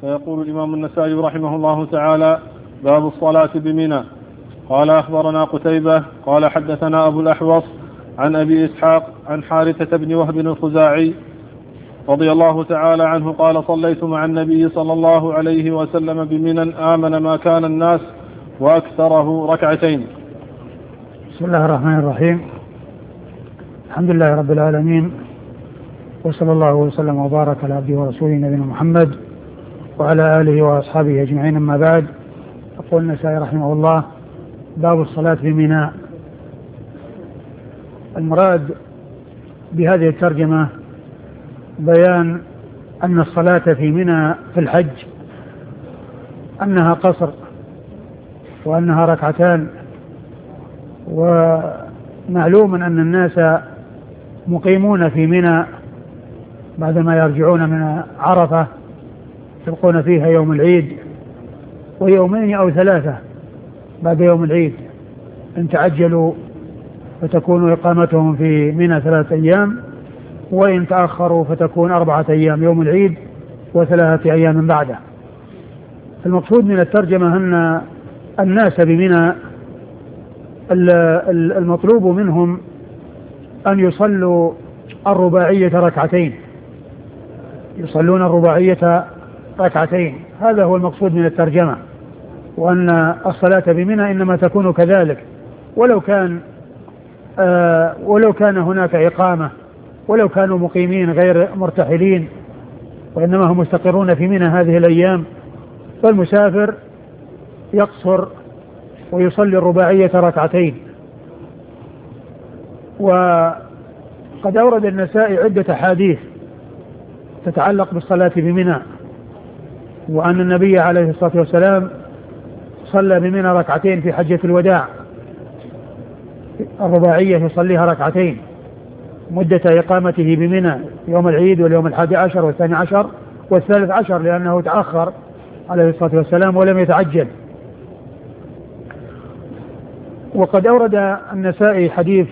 فيقول الإمام النسائي رحمه الله تعالى: باب الصلاة بمنى. قال أخبرنا قتيبة قال حدثنا أبو الأحوص عن أبي إسحاق عن حارثة بن وهب الخزاعي رضي الله تعالى عنه قال: صليت مع النبي صلى الله عليه وسلم بمنى آمن ما كان الناس وأكثره ركعتين. بسم الله الرحمن الرحيم. الحمد لله رب العالمين، وصلى الله وسلم وبارك على عبده ورسوله نبينا محمد وعلى آله وأصحابه أجمعين. أما بعد، يقول النسائي رحمه الله: باب الصلاة بمنى. المراد بهذه الترجمة بيان أن الصلاة في منى في الحج أنها قصر وأنها ركعتان، ومعلوم أن الناس مقيمون في منى بعدما يرجعون من عرفة، يبقون فيها يوم العيد ويومين أو ثلاثة بعد يوم العيد، إن تعجلوا فتكون إقامتهم في منى 3 أيام، وإن تأخروا فتكون 4 أيام يوم العيد و3 أيام بعده. المقصود من الترجمة أن الناس بمنى المطلوب منهم أن يصلوا الرباعية ركعتين، يصلون الرباعية ركعتين، هذا هو المقصود من الترجمة، وأن الصلاة بمنى إنما تكون كذلك، ولو كان هناك إقامة، ولو كانوا مقيمين غير مرتحلين، وإنما هم مستقرون في منى هذه الأيام، فالمسافر يقصر ويصلي الرباعية ركعتين. وقد أورد النسائي عدة حديث تتعلق بالصلاة بمنى، وأن النبي عليه الصلاة والسلام صلى بمنى ركعتين في حجة الوداع، الرباعية يصليها ركعتين مدة إقامته بمنى يوم العيد واليوم 11 و12 و13، لأنه تأخر عليه الصلاة والسلام ولم يتعجل. وقد أورد النسائي حديث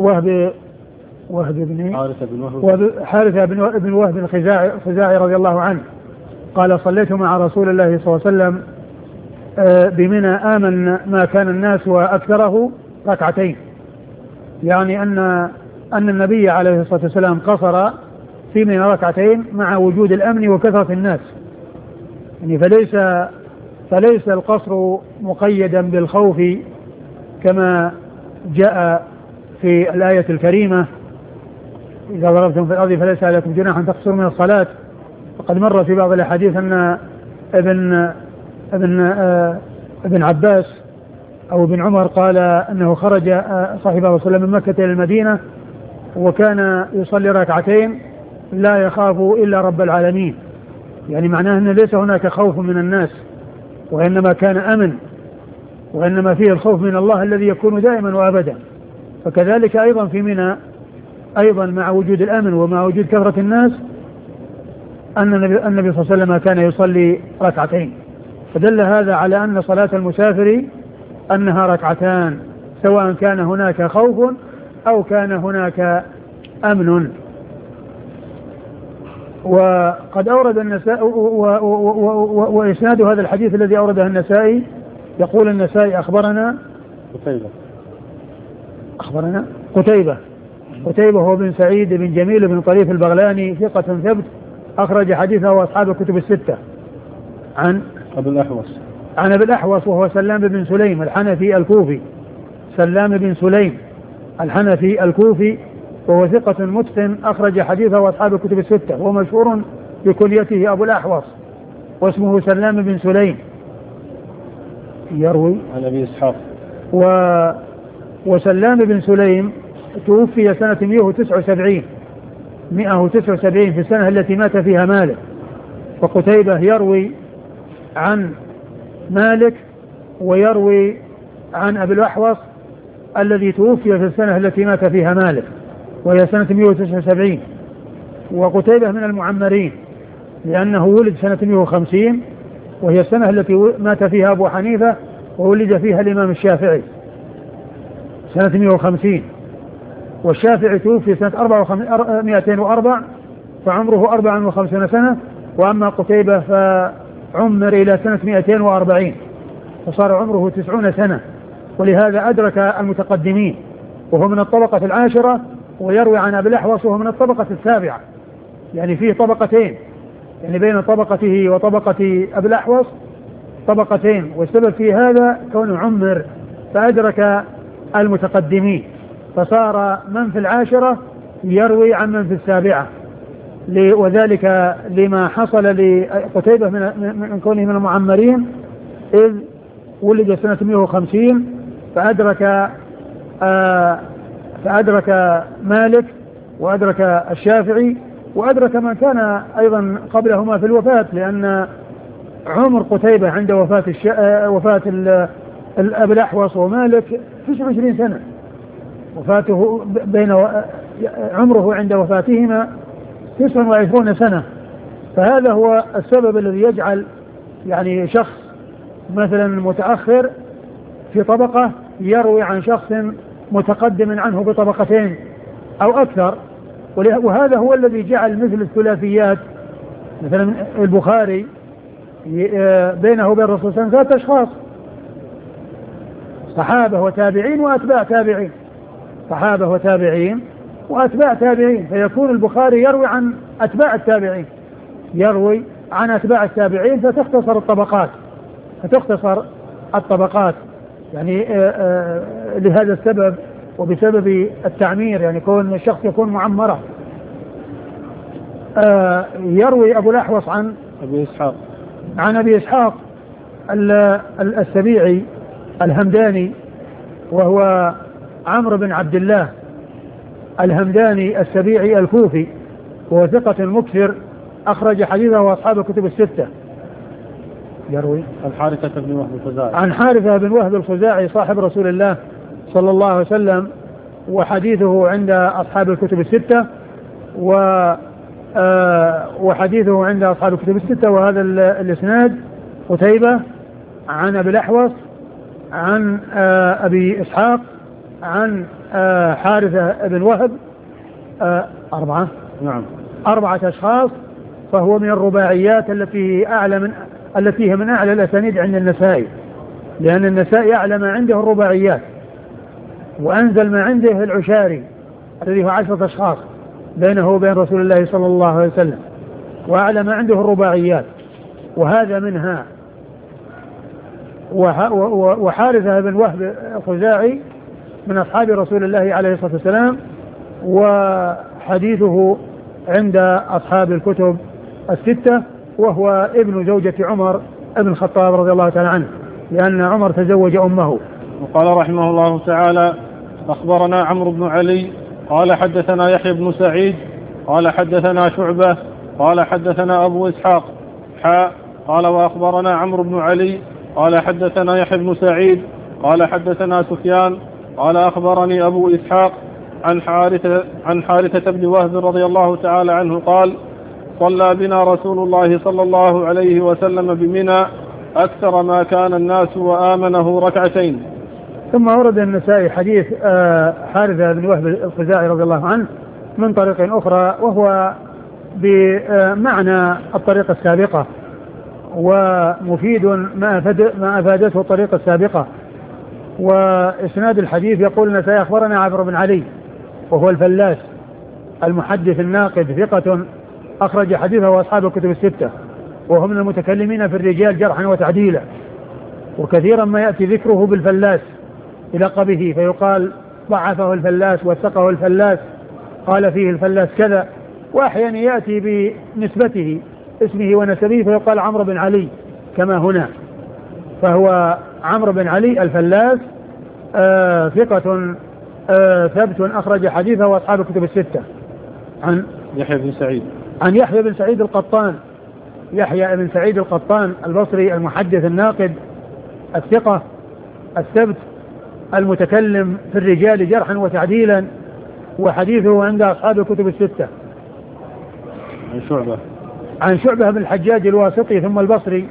حارثة بن وهب الخزاعي رضي الله عنه قال: صليت مع رسول الله صلى الله عليه وسلم بمنى آمن ما كان الناس وأكثره ركعتين، يعني أن النبي عليه الصلاة والسلام قصر في منى ركعتين مع وجود الأمن وكثرة الناس، يعني فليس القصر مقيدا بالخوف كما جاء في الآية الكريمة: إذا ضربتم في الأرض فليس عليكم جناح أن تقصروا من الصلاة. وقد مر في بعض الأحاديث أن ابن عباس أو ابن عمر قال أنه خرج صاحب رسول الله من مكة إلى المدينة، وكان يصلي ركعتين لا يخاف إلا رب العالمين، يعني معناه أن ليس هناك خوف من الناس، وإنما كان أمن، وإنما فيه الخوف من الله الذي يكون دائما وأبدا. فكذلك أيضا في منى، أيضا مع وجود الأمن ومع وجود كثرة الناس، أن النبي صلى الله عليه وسلم كان يصلي ركعتين، فدل هذا على أن صلاة المسافر أنها ركعتان، سواء كان هناك خوف أو كان هناك أمن. وقد أورد النسائي وإسناد هذا الحديث الذي أورده النسائي، يقول النسائي: أخبرنا قتيبة هو بن سعيد بن جميل بن طريف البغلاني، ثقة ثبت، أخرج حديثه وأصحاب الكتب الستة. عن أبي الأحوص وهو سلام بن سليم الحنفي الكوفي، وهو ثقة متقن، أخرج حديثه وأصحاب الكتب الستة، وهو مشهور بكنيته أبو الأحوص، واسمه سلام بن سليم، يروي عن أبي إسحاق. وسلام بن سليم توفي سنة 179 في السنة التي مات فيها مالك. وقتيبة يروي عن مالك ويروي عن أبي الأحوص الذي توفي في السنة التي مات فيها مالك، وهي سنة 179. وقتيبة من المعمرين، لأنه ولد سنة 150، وهي السنة التي مات فيها أبو حنيفة وولد فيها الإمام الشافعي سنة 150، والشافعي توفي سنة 204 فعمره 54 سنة. وأما قتيبة عمر إلى سنة 240 فصار عمره 90 سنة، ولهذا أدرك المتقدمين وهو من الطبقة العاشرة، ويروي عن أبي الأحوص وهو من الطبقة السابعة، يعني فيه طبقتين، يعني بين طبقته وطبقة أبي الأحوص طبقتين، والسبب في هذا كونه عمر فأدرك المتقدمين، فصار من في العاشرة يروي عن من في السابعة، وذلك لما حصل لقتيبة من كونه من المعمرين إذ ولد سنة 150 فأدرك مالك وأدرك الشافعي وأدرك من كان أيضا قبلهما في الوفاة، لأن عمر قتيبة عند وفاة أبي الأحوص ومالك 29 سنة، وفاته عمره عند وفاتهما 29 سنة. فهذا هو السبب الذي يجعل يعني شخص مثلا متأخر في طبقة يروي عن شخص متقدم عنه بطبقتين أو أكثر، وهذا هو الذي جعل مثل الثلاثيات مثلا البخاري بينه وبين الرسول صلى الله عليه وسلم 3 أشخاص، صحابة وتابعين وأتباع تابعين، صحابة وتابعين وأتباع تابعين، فيكون البخاري يروي عن أتباع التابعين، يروي عن أتباع التابعين، فتختصر الطبقات يعني لهذا السبب وبسبب التعمير، يعني كون الشخص يكون معمرة. يروي أبو الأحوص عن أبي إسحاق السبيعي الهمداني، وهو عمرو بن عبد الله الهمداني السبيعي الكوفي، وهو ثقة مكثر أخرج حديثه أصحاب الكتب الستة. يروي عن حارثة بن وهب الخزاعي صاحب رسول الله صلى الله عليه وسلم، وحديثه عند أصحاب الكتب الستة، وحديثه عند أصحاب الكتب الستة. وهذا الإسناد قتيبة عن أبي الأحوص عن أبي إسحاق عن حارثة بن وهب 4 أشخاص، فهو من الرباعيات التي هي من أعلى الأسانيد عند النسائي، لأن النسائي أعلى ما عنده الرباعيات، وأنزل ما عنده العشاري الذي هو 10 أشخاص بينه وبين رسول الله صلى الله عليه وسلم، وأعلى ما عنده الرباعيات، وهذا منها. وحارثة بن وهب الخزاعي من أصحاب رسول الله عليه الصلاة والسلام، وحديثه عند أصحاب الكتب الستة، وهو ابن زوجة عمر ابن الخطاب رضي الله تعالى عنه، لأن عمر تزوج أمه. وقال رحمه الله تعالى: أخبرنا عمرو بن علي قال حدثنا يحيى بن سعيد قال حدثنا شعبة قال حدثنا أبو إسحاق قال وأخبرنا عمرو بن علي قال حدثنا يحيى بن سعيد قال حدثنا سفيان قال أخبرني أبو إسحاق عن حارثة بن وهب رضي الله تعالى عنه قال: صلى بنا رسول الله صلى الله عليه وسلم بمنى أكثر ما كان الناس وآمنه 2 ركعتين. ثم ورد النسائي حديث حارثة بن وهب الخزاعي رضي الله عنه من طريق أخرى، وهو بمعنى الطريقة السابقة، ومفيد ما أفادته الطريقة السابقة. وإسناد الحديث يقول النسائي: أخبرنا عمرو بن علي وهو الفلاس المحدث الناقد ثقة أخرج حديثه أصحاب الكتب الستة، وهو من المتكلمين في الرجال جرحا وتعديلا، وكثيرا ما يأتي ذكره بالفلاس بلقبه، فيقال ضعفه الفلاس وثقه الفلاس، قال فيه الفلاس كذا، وأحيانا يأتي بنسبته اسمه ونسبه فيقال عمرو بن علي كما هنا، فهو عمرو بن علي الفلاس ثقة ثبت أخرج حديثه وأصحاب الكتب الستة. عن يحيى بن سعيد القطان، يحيى بن سعيد القطان البصري المحدث الناقد الثقة الثبت المتكلم في الرجال جرحا وتعديلا، وحديثه عند أصحاب الكتب الستة. عن شعبة بن الحجاج الواسطي ثم البصري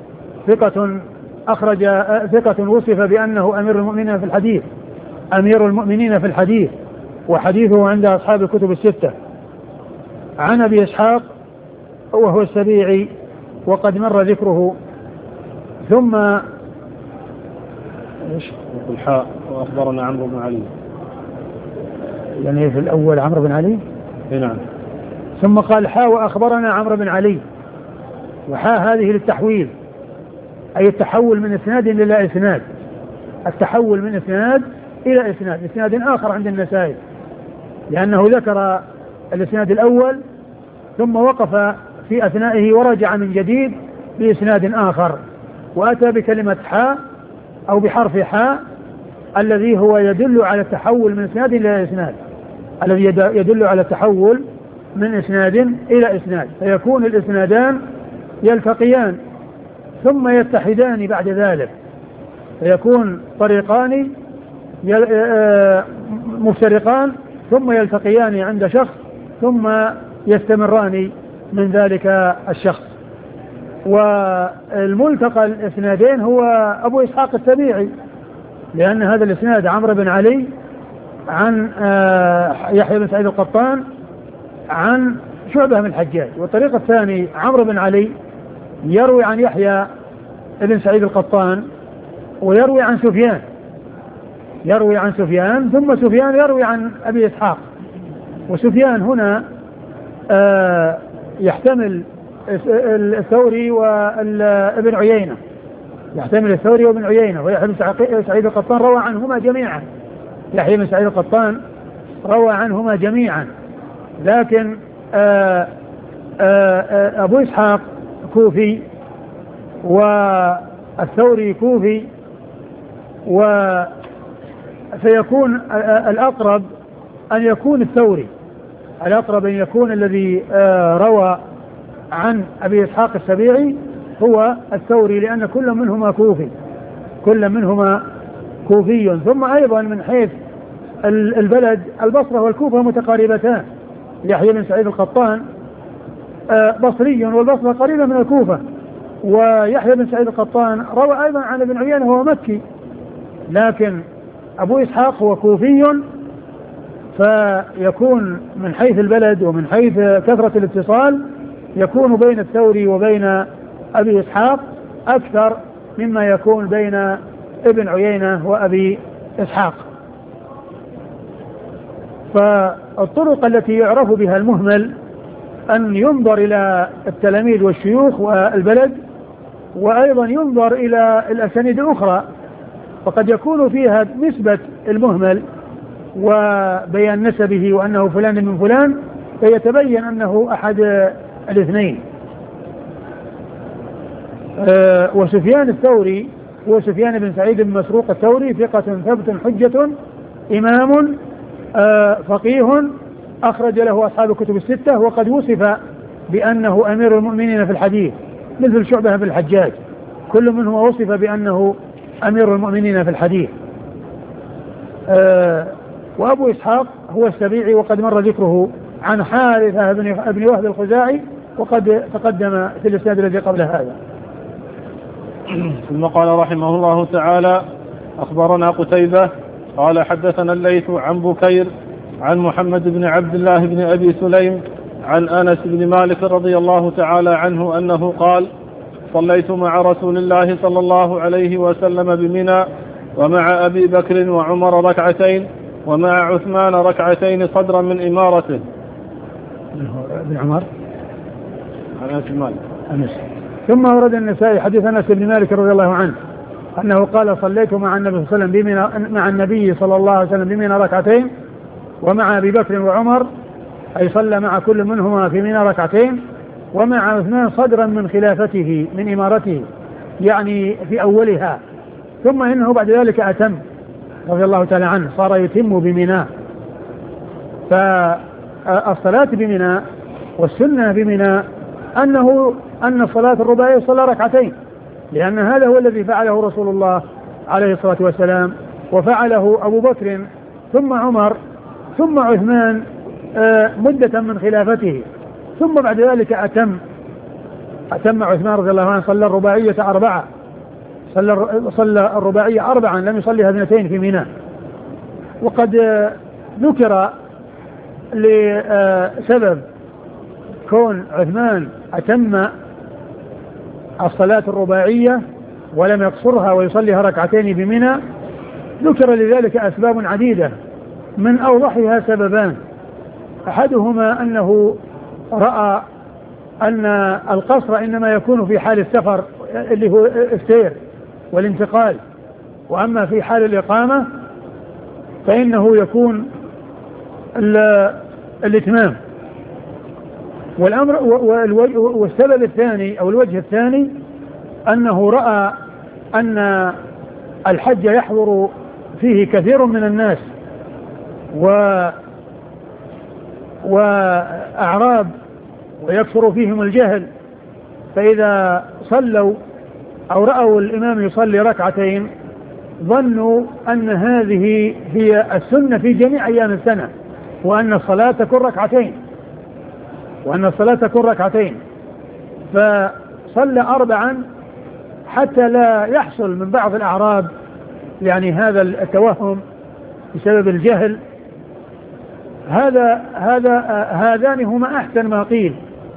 ثقة وصف بأنه أمير المؤمنين في الحديث، وحديثه عند أصحاب الكتب الستة. عن أبي إسحاق وهو السبيعي وقد مر ذكره. ثم الحاء وأخبرنا عمرو بن علي، يعني في الأول عمرو بن علي. نعم. ثم قال حاء وأخبرنا عمرو بن علي، وحاء هذه للتحويل، أي التحول من إسناد إلى إسناد، التحول من إسناد إلى إسناد آخر عند النسائي، لأنه ذكر الإسناد الأول ثم وقف في أثنائه ورجع من جديد بإسناد آخر، وأتى بكلمة حاء أو بحرف حاء الذي هو يدل على التحول من إسناد إلى إسناد، الذي يدل على التحول من إسناد إلى إسناد، فيكون الإسنادان يلتقيان ثم يتحدان بعد ذلك، فيكون طريقان مفترقان ثم يلتقيان عند شخص ثم يستمران من ذلك الشخص. والملتقى الإسنادين هو أبو إسحاق السبيعي، لأن هذا الإسناد عمرو بن علي عن يحيى بن سعيد القطان عن شعبة بن الحجاج، والطريق الثاني عمرو بن علي يروي عن يحيى بن سعيد القطان ويروي عن سفيان ثم سفيان يروي عن أبي إسحاق. وسفيان هنا يحتمل الثوري وابن عيينة، يحتمل الثوري وابن عيينة، ويحيى بن سعيد القطان روى عنهما جميعا، يحيى بن سعيد القطان روى عنهما جميعا، لكن أبو إسحاق كوفي والثوري كوفي، فيكون الأقرب أن يكون الثوري، الأقرب أن يكون الذي روى عن أبي إسحاق السبيعي هو الثوري، لأن كل منهما كوفي. ثم أيضا من حيث البلد البصرة والكوفة متقاربتان، يحيى بن سعيد القطان بصري والبصرة قريبة من الكوفة، ويحيى بن سعيد القطان روى أيضا عن ابن عيينة وهو مكي، لكن أبو إسحاق هو كوفي، فيكون من حيث البلد ومن حيث كثرة الاتصال يكون بين الثوري وبين أبي إسحاق أكثر مما يكون بين ابن عيينة وأبي إسحاق. فالطرق التي يعرف بها المهمل أن ينظر إلى التلاميذ والشيوخ والبلد، وأيضا ينظر إلى الأسانيد الأخرى، فقد يكون فيها نسبة المهمل وبيان نسبه وأنه فلان من فلان، فيتبين أنه أحد الاثنين. وسفيان الثوري هو سفيان بن سعيد بن مسروق الثوري، ثقة ثبت حجة إمام فقيه أخرج له أصحاب الكتب الستة، وقد وصف بأنه أمير المؤمنين في الحديث مثل شعبة بن الحجاج، كل منهم وصف بأنه أمير المؤمنين في الحديث. وأبو إسحاق هو السبيعي، وقد مر ذكره عن حارثة بن وهب الخزاعي، وقد تقدم في الإسناد الذي قبل هذا. ثم قال رحمه الله تعالى: أخبرنا قتيبة قال حدثنا الليث عن بكير عن محمد بن عبد الله بن أبي سليم عن أنس بن مالك رضي الله تعالى عنه أنه قال: صليت مع رسول الله صلى الله عليه وسلم بمنى ومع أبي بكر وعمر ركعتين ومع عثمان ركعتين صدرا من إمارته. بن عمر عن أنس بن مالك. ثم ورد النسائي حديث أنس بن مالك رضي الله عنه أنه قال: صليت مع النبي صلى الله عليه وسلم بمنى ركعتين ومع أبي بكر وعمر، أي صلى مع كل منهما في منى ركعتين، ومع عثمان صدرا من خلافته من إمارته، يعني في أولها، ثم إنه بعد ذلك أتم رضي الله تعالى عنه، صار يتم بمنى. فالصلاة بمنى والسنة بمنى أن الصلاة الرباعية صلى ركعتين، لأن هذا هو الذي فعله رسول الله عليه الصلاة والسلام، وفعله أبو بكر ثم عمر ثم عثمان مدة من خلافته، ثم بعد ذلك أتم عثمان رضي الله عنه، صلى الرباعية 4، صلى الرباعية 4، لم يصليها 2 في منى. وقد ذكر لسبب كون عثمان أتم الصلاة الرباعية ولم يقصرها ويصليها ركعتين بمنى. ذكر لذلك أسباب عديدة، من أوضحها سببان: أحدهما أنه رأى أن القصر إنما يكون في حال السفر اللي هو السير والانتقال، وأما في حال الإقامة فإنه يكون الإتمام. والسبب الثاني أو الوجه الثاني أنه رأى أن الحج يحضر فيه كثير من الناس وأعراب ويكثر فيهم الجهل، فإذا صلوا أو رأوا الإمام يصلي ركعتين ظنوا أن هذه هي السنة في جميع أيام السنة، وأن الصلاة تكون ركعتين فصلى 4 حتى لا يحصل من بعض الأعراب يعني هذا التوهم بسبب الجهل. هذان هما أحسن ما قيل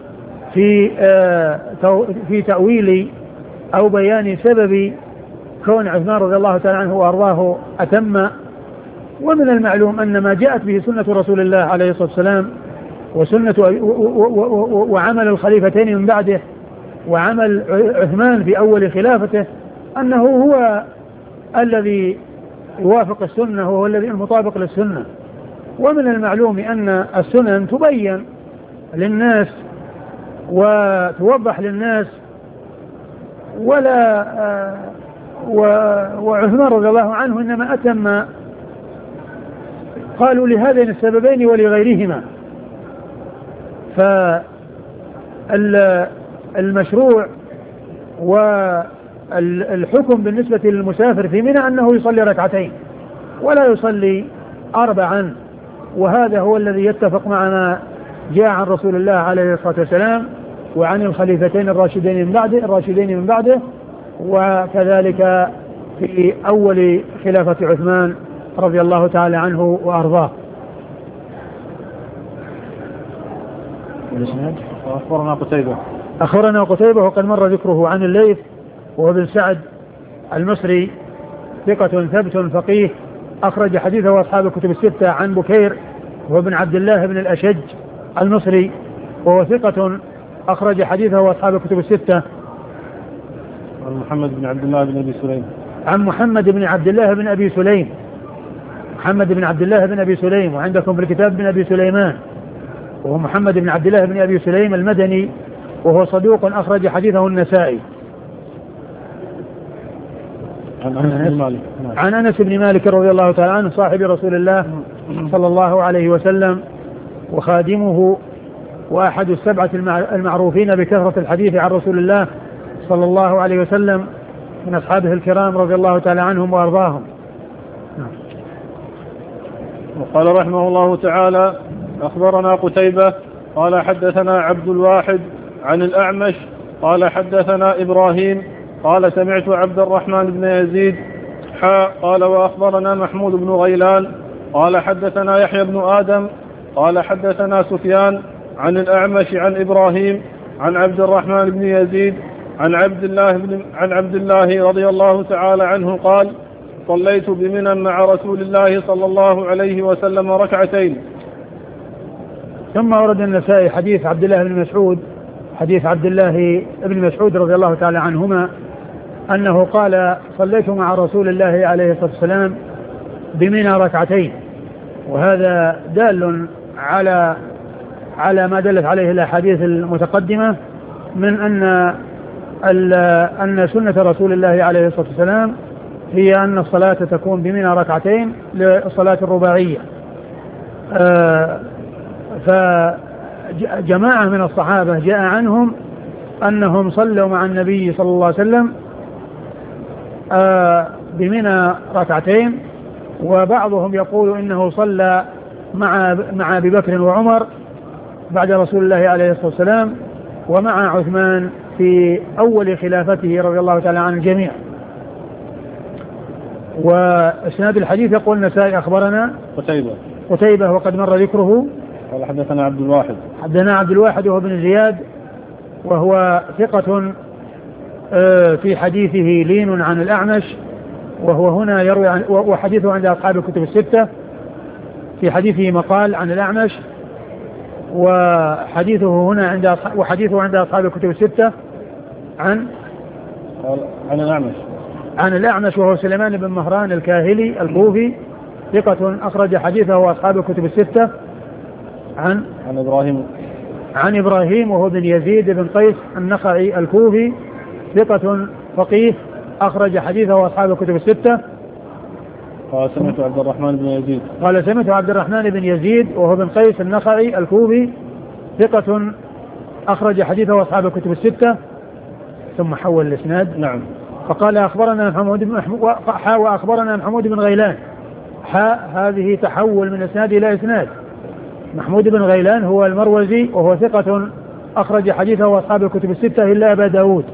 في تأويل أو بيان سبب كون عثمان رضي الله تعالى عنه وأرضاه أتم. ومن المعلوم أن ما جاءت به سنة رسول الله عليه الصلاة والسلام وعمل الخليفتين من بعده وعمل عثمان في أول خلافته أنه هو الذي يوافق السنة وهو الذي المطابق للسنة. ومن المعلوم أن السنن تبين للناس وتوضح للناس، وعثمان رضي الله عنه إنما أتم، قالوا لهذين السببين ولغيرهما. فالمشروع والحكم بالنسبة للمسافر في منى أنه يصلي ركعتين ولا يصلي 4، وهذا هو الذي يتفق مع ما جاء عن رسول الله عليه الصلاة والسلام وعن الخليفتين الراشدين من بعده، وكذلك في أول خلافة عثمان رضي الله تعالى عنه وأرضاه. أخبرنا قتيبة وقد مر ذكره عن الليث وهو بن سعد المصري ثقة ثبت فقيه أخرج حديثه أصحاب الكتب الستة. عن بكير وهو بن عبد الله بن الأشج المصري وهو ثقة أخرج حديثه أصحاب الكتب الستة. عن محمد بن عبد الله بن أبي سليم. عن محمد بن عبد الله بن أبي سليم، محمد بن عبد الله بن أبي سليم، وعندكم في الكتاب بن أبي سليمان، وهو محمد بن عبد الله بن أبي سليم المدني وهو صدوق أخرج حديثه النسائي. عن أنس بن مالك رضي الله تعالى عنه صاحب رسول الله صلى الله عليه وسلم وخادمه وأحد السبعة المعروفين بكثرة الحديث عن رسول الله صلى الله عليه وسلم من أصحابه الكرام رضي الله تعالى عنهم وأرضاهم. وقال رحمه الله تعالى: أخبرنا قتيبة قال حدثنا عبد الواحد عن الأعمش قال حدثنا إبراهيم قال سمعت عبد الرحمن بن يزيد قال وأخبرنا محمود بن غيلان قال حدثنا يحيى بن آدم قال حدثنا سفيان عن الأعمش عن إبراهيم عن عبد الرحمن بن يزيد عن عبد الله رضي الله تعالى عنه قال: صليت بمنى مع رسول الله صلى الله عليه وسلم ركعتين. ثم ورد النسائي حديث عبد الله بن مسعود، حديث عبد الله بن مسعود رضي الله تعالى عنهما أنه قال: صليت مع رسول الله عليه الصلاة والسلام بمنى ركعتين. وهذا دال على ما دلت عليه الأحاديث المتقدمة من أن سنة رسول الله عليه الصلاة والسلام هي أن الصلاة تكون بمنى ركعتين للصلاة الرباعية. فجماعة من الصحابة جاء عنهم أنهم صلوا مع النبي صلى الله عليه وسلم بمنى ركعتين، وبعضهم يقول إنه صلى مع أبي بكر وعمر بعد رسول الله عليه الصلاة والسلام ومع عثمان في أول خلافته رضي الله تعالى عن الجميع. وإسناد الحديث يقول النسائي أخبرنا قتيبة وقد مر ذكره. قال حدثنا عبد الواحد وهو بن زياد وهو ثقة في حديثه لين عن الأعمش، وهو هنا يروي عن وحديثه عند أصحاب الكتب الستة، في حديثه مقال عن الأعمش، وحديثه عند أصحاب الكتب الستة عن الأعمش وهو سليمان بن مهران الكاهلي الكوفي ثقة أخرج حديثه أصحاب الكتب الستة عن إبراهيم وهو بن يزيد بن قيس النخعي الكوفي ثقة فقيه أخرج حديثه أصحاب الكتب الستة. قال سمعت عبد الرحمن بن يزيد وهو بن قيس النخعي الكوفي ثقة أخرج حديثه أصحاب الكتب الستة. ثم حول الإسناد. نعم. فقال أخبرنا محمود بن غيلان. هذه تحول من إسناد إلى إسناد. محمود بن غيلان هو المروزي وهو ثقة أخرج حديثه أصحاب الكتب الستة إلا أبا داود.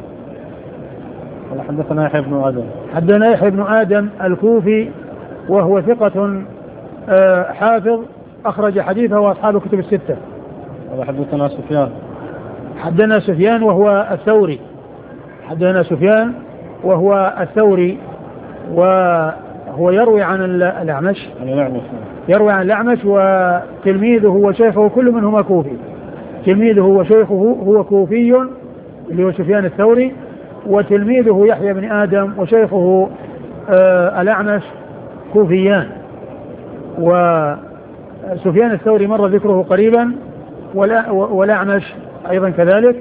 حدثنا يحيى بن آدم الكوفي وهو ثقة حافظ أخرج حديثه أصحاب الكتب الستة. حدثنا سفيان وهو الثوري وهو يروي عن الأعمش وتلميذه وشيخه كل منهما كوفي. تلميذه وشيخه هو كوفي اللي هو سفيان الثوري، وتلميذه يحيى بن آدم وشيخه الأعمش كوفيان. وسفيان الثوري مر ذكره قريبا، والأعمش أيضا كذلك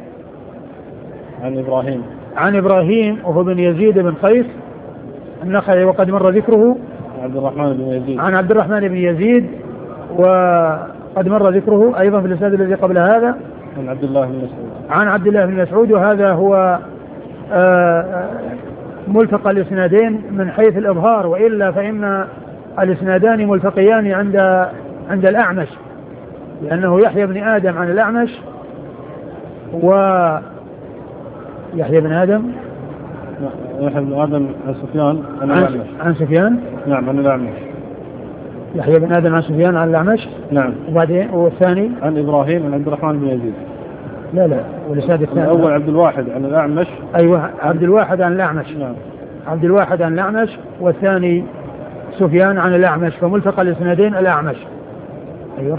عن إبراهيم وهو بن يزيد بن قيس النخعي وقد مر ذكره عن عبد الرحمن بن يزيد وقد مر ذكره أيضا في الإسناد الذي قبل هذا عن عبد الله بن مسعود. وهذا هو ملتقى الإسنادين من حيث الإظهار، وإلا فإن الإسنادان ملتقيان عند الأعمش، لأنه يحيى بن آدم عن الأعمش يحيى بن آدم عن سفيان عن سفيان. نعم. عن الأعمش. يحيى بن آدم عن سفيان عن الأعمش. نعم. وبعدين والثاني عن إبراهيم عن عبد الرحمن بن يزيد. لا والإسناد الثاني الأول عبد الواحد عن الأعمش. أيوة، عبد الواحد عن الأعمش. نعم. عبد الواحد عن الأعمش، والثاني سفيان عن الأعمش، فملتقى الإسنادين الأعمش. أيوة.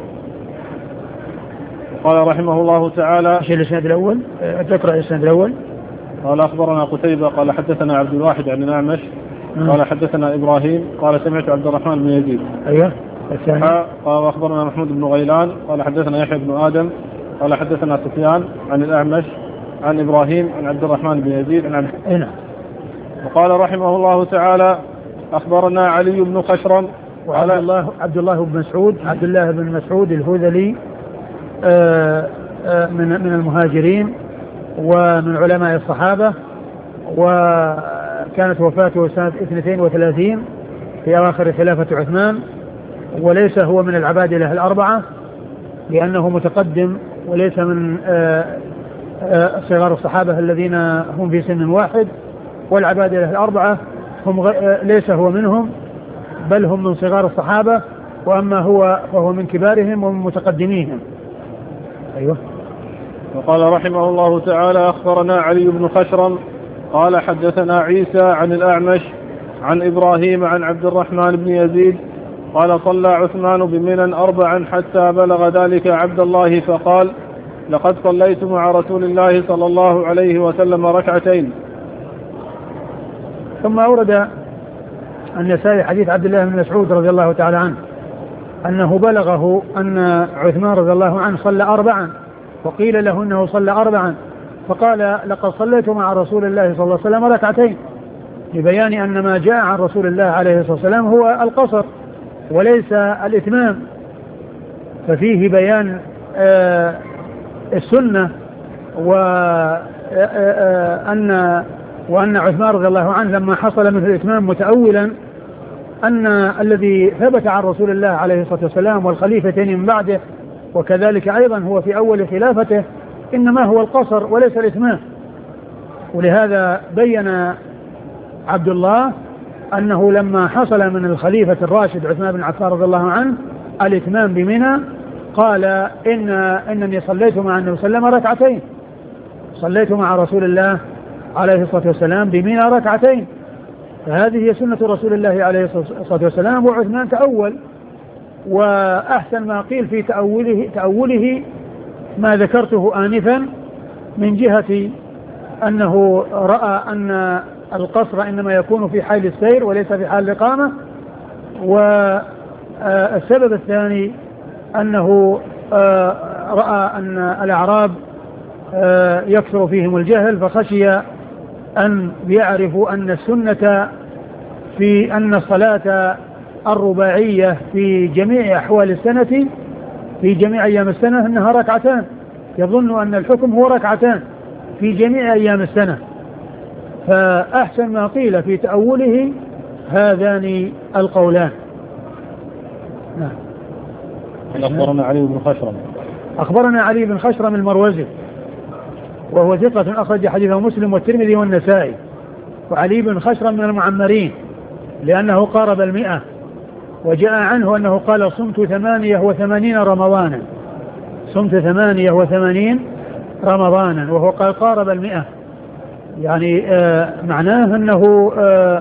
قال رحمه الله تعالى. ايش الإسناد الأول؟ تقرأ الإسناد الأول. قال أخبرنا قتيبة قال حدثنا عبد الواحد عن الأعمش قال حدثنا إبراهيم قال سمعت عبد الرحمن بن يزيد. أيوة. الثاني. قال أخبرنا محمود بن غيلان قال حدثنا يحيى بن آدم قال حدثنا سفيان عن الأعمش عن إبراهيم عن عبد الرحمن بن يزيد عن هنا. وقال رحمه الله تعالى أخبرنا علي بن خشرم عبد الله بن مسعود الهذلي من المهاجرين ومن علماء الصحابة، وكانت وفاته سنة 32 في أواخر خلافة عثمان، وليس هو من العبادلة الأربعة لأنه متقدم، وليس من صغار الصحابة الذين هم في سن واحد، والعبادلة الأربعة ليس هو منهم، بل هم من صغار الصحابة، وأما هو فهو من كبارهم ومن متقدميهم. أيوة. وقال رحمه الله تعالى أخبرنا علي بن خشرم قال حدثنا عيسى عن الأعمش عن إبراهيم عن عبد الرحمن بن يزيد قال صلى عثمان بمنى 4 حتى بلغ ذلك عبد الله فقال لقد صليت مع رسول الله صلى الله عليه وسلم 2 ثم أورد النسائي حديث عبد الله بن مسعود رضي الله تعالى عنه أنه بلغه أن عثمان رضي الله عنه صلى 4، وقيل له أنه صلى 4 فقال لقد صليت مع رسول الله صلى الله عليه وسلم 2، لبيان أن ما جاء عن رسول الله عليه الصلاة والسلام هو القصر وليس الإتمام، ففيه بيان السنة وأن عثمان رضي الله عنه لما حصل منه الإتمام متأولا أن الذي ثبت عن رسول الله عليه الصلاة والسلام والخليفتين من بعده وكذلك أيضا هو في أول خلافته إنما هو القصر وليس الإتمام. ولهذا بين عبد الله أنه لما حصل من الخليفة الراشد عثمان بن عفان رضي الله عنه الإتمام بمنى قال إنني صليت مع النبي صلى الله عليه وسلم 2، صليت مع رسول الله عليه الصلاة والسلام بمنى ركعتين، فهذه هي سنة رسول الله عليه الصلاة والسلام. وعثمان تأول، وأحسن ما قيل في تأوله ما ذكرته آنفا من جهة أنه رأى أن القصر إنما يكون في حال السير وليس في حال الإقامة. والسبب الثاني أنه رأى أن الأعراب يكثر فيهم الجهل، فخشي أن يعرفوا أن السنة في أن الصلاة الرباعية في جميع أحوال السنة في جميع أيام السنة أنها ركعتان، يظن أن الحكم هو ركعتان في جميع أيام السنة. فأحسن ما قيل في تأوله هذان القولان. نعم. أخبرنا علي بن خشرم. أخبرنا علي بن خشرم المروزي وهو ثقة أخرج حديثه مسلم والترمذي والنسائي. وعلي بن خشرم من المعمرين لأنه قارب 100، وجاء عنه أنه قال صمت 88 رمضانا، صمت 88 رمضانا، وهو قال قارب 100، يعني معناه أنه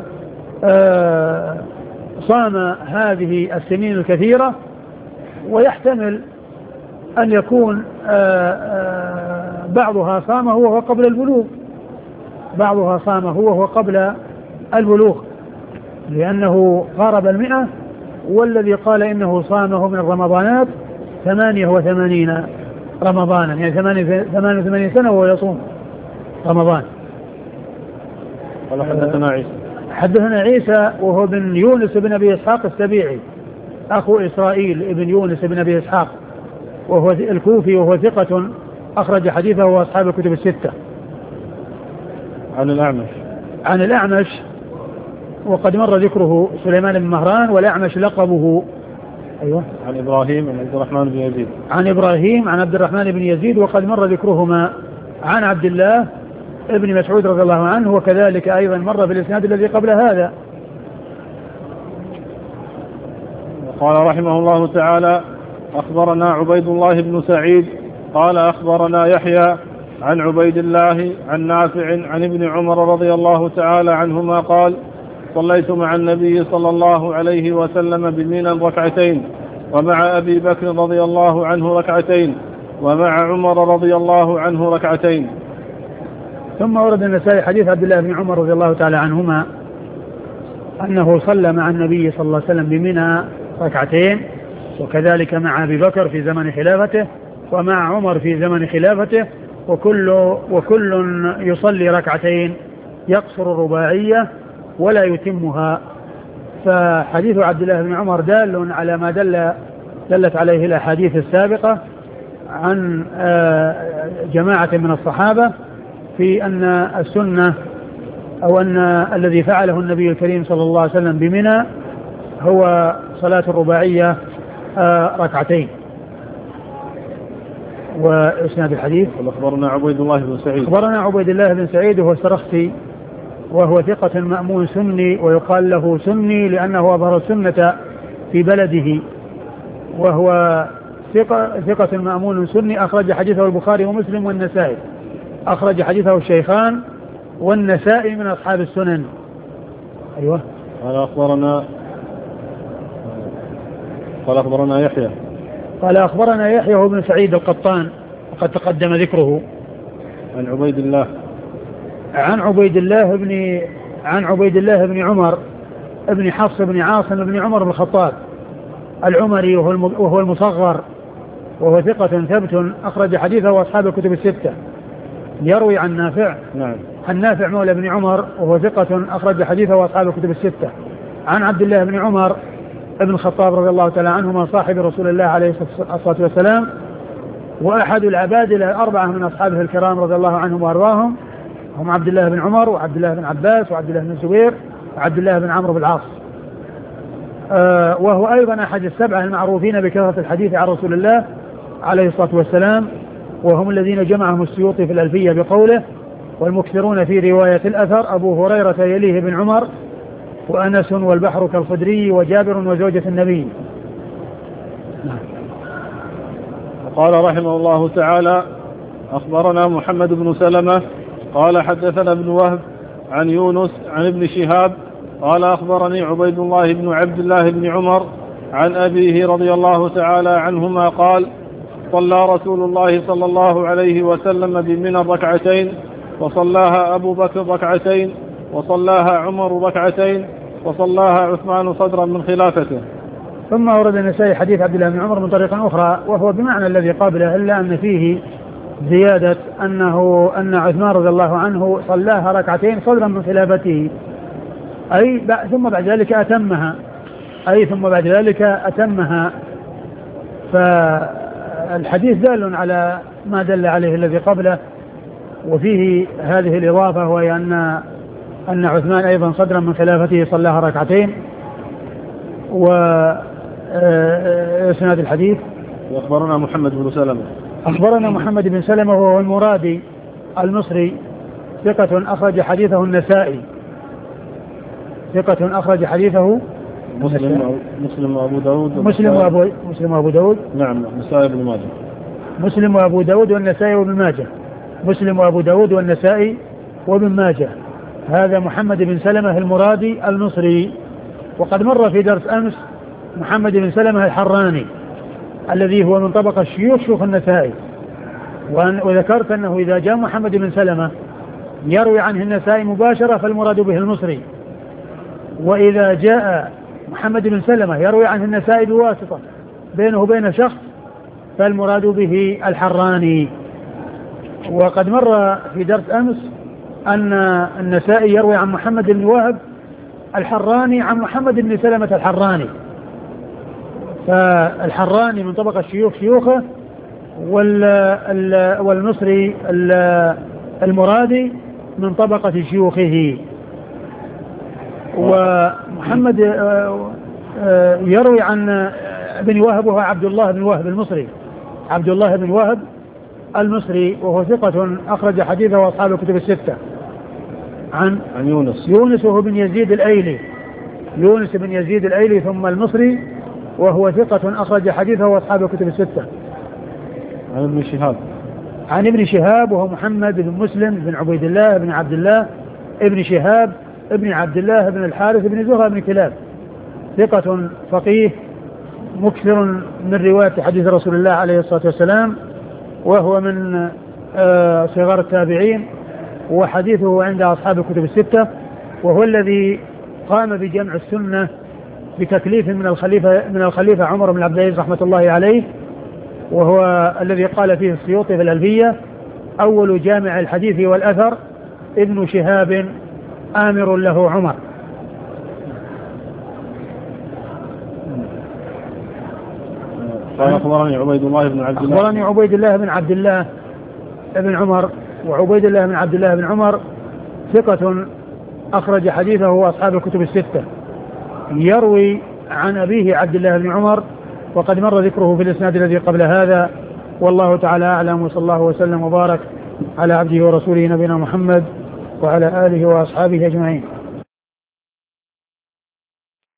صام هذه السنين الكثيرة. ويحتمل أن يكون بعضها صامه وهو قبل البلوغ، بعضها صامه وهو قبل البلوغ، لأنه قارب 100. والذي قال إنه صامه من الرمضانات 88 رمضانا، يعني 88 سنة وهو يصوم رمضان. قال حدثنا عيسى. حدثنا عيسى وهو بن يونس بن أبي إسحاق السبيعي أخو إسرائيل ابن يونس بن أبي إسحاق، وهو الكوفي، وهو ثقة أخرج حديثه وأصحاب الكتب الستة. عن الأعمش وقد مر ذكره سليمان بن مهران، والأعمش لقبه أيوة عن إبراهيم عن عبد الرحمن بن يزيد، عن إبراهيم عن عبد الرحمن بن يزيد، وقد مر ذكرهما عن عبد الله ابن مسعود رضي الله عنه، وكذلك أيضا مر في الإسناد الذي قبل هذا. قال رحمه الله تعالى: أخبرنا عبيد الله بن سعيد قال أخبرنا يحيى عن عبيد الله عن نافع عن ابن عمر رضي الله تعالى عنهما قال: صليت مع النبي صلى الله عليه وسلم بمنى ركعتين، ومع أبي بكر رضي الله عنه ركعتين، ومع عمر رضي الله عنه ركعتين. ثم ورد النسائي حديث عبد الله بن عمر رضي الله تعالى عنهما أنه صلى مع النبي صلى الله عليه وسلم بمنى ركعتين، وكذلك مع أبي بكر في زمن خلافته، ومع عمر في زمن خلافته، وكل يصلي ركعتين يقصر الرباعية ولا يتمها. فحديث عبد الله بن عمر دال على ما دلت عليه الأحاديث السابقة عن جماعة من الصحابة في أن السنة أو أن الذي فعله النبي الكريم صلى الله عليه وسلم بمنى هو صلاة الرباعية ركعتين. وإسناد الحديث: أخبرنا عبيد الله بن سعيد. أخبرنا عبيد الله بن سعيد وهو السرخسي، وهو ثقة مأمون سني، ويقال له سني لأنه أظهر السنة في بلده، وهو ثقة مأمون سني أخرج حديثه البخاري ومسلم والنسائي، أخرج حديثه الشيخان والنسائي من أصحاب السنن. أيوة. قال أخبرنا يحيى. قال أخبرنا يحيى هو بن سعيد القطان، وقد تقدم ذكره. عن عبيد الله. عن عبيد الله بن عمر ابن حفص بن عاصم بن عمر بن الخطاب العمري، وهو المصغر، وهو ثقة ثبت أخرج حديثه وأصحاب الكتب الستة. يروي عن نافع. نعم. عن نافع مولى بن عمر، وهو ثقة أخرج حديثه وأصحاب الكتب الستة. عن عبد الله بن عمر ابن الخطاب رضي الله تعالى عنهما صاحب رسول الله عليه الصلاة والسلام، وأحد العباد الأربعة من أصحابه الكرام رضي الله عنهم وأرضاهم، هم عبد الله بن عمر وعبد الله بن عباس وعبد الله بن الزبير وعبد الله بن عمرو بن العاص. وهو أيضا أحد السبعة المعروفين بكثرة الحديث عن رسول الله عليه الصلاة والسلام، وهم الذين جمعهم السيوطي في الألفية بقوله: والمكثرون في رواية الأثر أبو هريرة يليه بن عمر، وأنس والبحر كالخدري وجابر وزوجة النبي. قال رحمه الله تعالى: أخبرنا محمد بن سلمة قال حدثنا ابن وهب عن يونس عن ابن شهاب قال أخبرني عبيد الله بن عبد الله بن عمر عن أبيه رضي الله تعالى عنهما قال صلى رسول الله صلى الله عليه وسلم بمنى ركعتين وصلاها أبو بكر ركعتين وصلاها عمر ركعتين وصلاها عثمان صدرا من خلافته. ثم ورد النسائي حديث عبد الله بن عمر من طريق أخرى وهو بمعنى الذي قبله إلا أن فيه زيادة أن عثمان رضي الله عنه صلاها ركعتين صدرا من خلافته ثم بعد ذلك أتمها فالحديث دال على ما دل عليه الذي قبله وفيه هذه الإضافة وهي أن عثمان أيضا صدرا من خلافته صلاها ركعتين. وإسناد الحديث أخبرنا محمد بن سلمة وهو المرادي المصري ثقة أخرج حديثه النسائي مسلم وأبو داود نعم النسائي بن ماجه مسلم وأبو داود والنسائي وابن ماجه هذا محمد بن سلمة المرادي المصري. وقد مر في درس أمس محمد بن سلمة الحراني الذي هو من طبقة شيوخ النسائي وذكرت أنه إذا جاء محمد بن سلمة يروي عنه النسائي مباشرة فالمراد به المصري وإذا جاء محمد بن سلمة يروي عنه النسائي بواسطة بينه وبين شخص فالمراد به الحراني. وقد مر في درس أمس أن النسائي يروي عن محمد بن وهب الحراني عن محمد بن سلمة الحراني فالحراني من طبقة شيوخه والمصري المرادي من طبقة شيوخه. ومحمد يروي عن ابن وهب وهو عبد الله بن وهب المصري وهو ثقة أخرج حديثه أصحاب الكتب الستة. عن يونس وهو بن يزيد الأيلي ثم المصري وهو ثقة أخرج حديثه أصحاب الكتب الستة. عن ابن شهاب وهو محمد بن مسلم بن عبيد الله بن عبد الله ابن شهاب ابن عبد الله بن الحارث بن زهرة بن كلاب ثقة فقيه مكثر من رواية حديث رسول الله عليه الصلاة والسلام وهو من صغار التابعين وحديثه عند أصحاب الكتب الستة وهو الذي قام بجمع السنة بتكليف من الخليفة عمر بن عبد العزيز رحمة الله عليه وهو الذي قال فيه السيوطي في الألفية أول جامع الحديث والأثر ابن شهاب آمر له عمر. قال أخبرني عبيد الله بن عبد الله بن عمر وعبيد الله بن عبد الله بن عمر ثقة أخرج حديثه أصحاب الكتب الستة يروي عن أبيه عبد الله بن عمر وقد مر ذكره في الإسناد الذي قبل هذا والله تعالى أعلم وصلى الله وسلم وبارك على عبده ورسوله نبينا محمد وعلى آله وأصحابه أجمعين.